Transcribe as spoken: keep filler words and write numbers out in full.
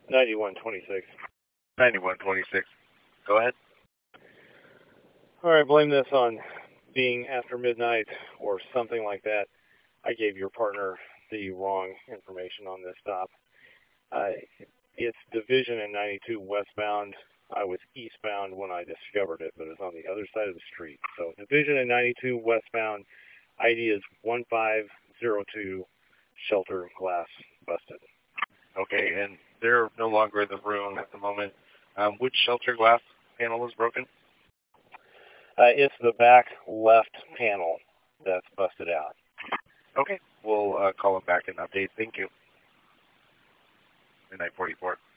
ninety-one twenty-six. ninety-one twenty-six. Go ahead. All right, blame this on being after midnight or something like that. I gave your partner the wrong information on this stop. Uh, it's Division and ninety-two westbound. I was eastbound when I discovered it, but it's on the other side of the street. So Division and ninety-two westbound. I D is one five zero two, shelter glass busted. Okay, and they're no longer in the room at the moment. Um, which shelter glass panel is broken? Uh, it's the back left panel that's busted out. Okay, we'll uh, call them back and update. Thank you. Midnight forty-four.